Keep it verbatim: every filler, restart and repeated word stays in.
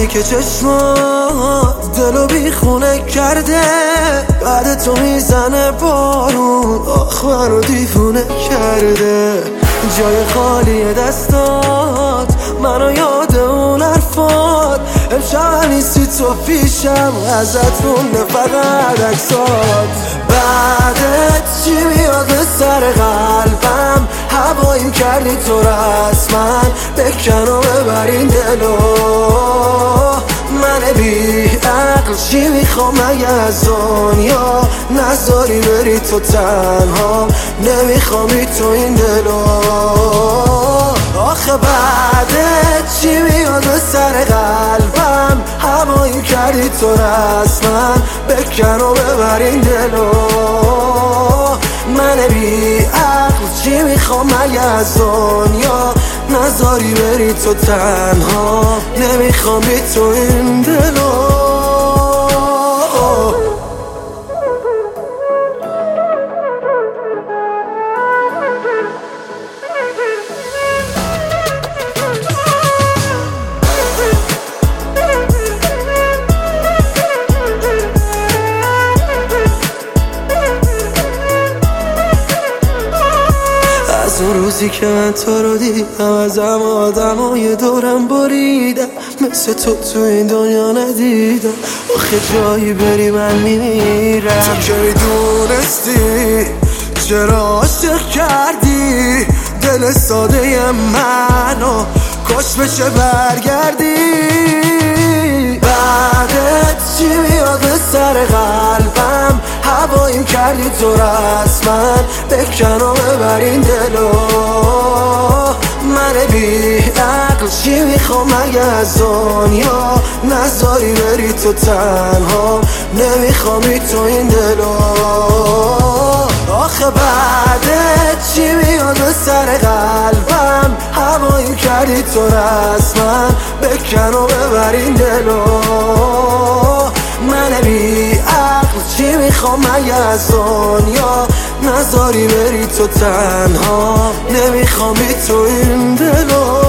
که چشمات دلو بیخونه کرده، بعد تو میزنه بارون آخ منو دیوونه کرده. جای خالی دستات منو یاد اون حرفات، امشب نیستی تو پیشم ازت مونده فقط عکسات. بعدت چی میاد به سر قلبم، هواییم کردی تو رسما، بکن و ببر این دلو. من بی عقل چی میخوام مگه از دنیا، نذاری بری تو تنها، نمیخوامی تو این دلو. آخه بعدت چی میاد به سر قلبم، هواییم کردی تو رسما، بکن و ببر این دلو. من بی عقل چی میخوام مگه از دنیا، نذاری بری تو تنها، نمیخوام بی تو این دلو. اون روزی که من تو رو دیدم، ازم آدمای دورم بریدم، مثل تو تو این دنیا ندیدم. آخه جایی بری من میمیرم. تو که میدونستی چرا عاشق کردی دل ساده منو، کاش بشه برگردی. بعدت چی میاد به سر قلبم، هواییم کردی تو رسما، بکن و ببر این دلو. من بی عقل چی میخوام مگه از دنیا، نذاری بری تو تنها، نمیخوامی تو این دلو. آخه بعدت چی میاد به سر قلبم، هواییم کردی تو رسما، بکن و ببر این دلو. من بی عقل چی میخوام مگه از دنیا، نذاری بری تو تنها، نمیخوام بی تو این دلو.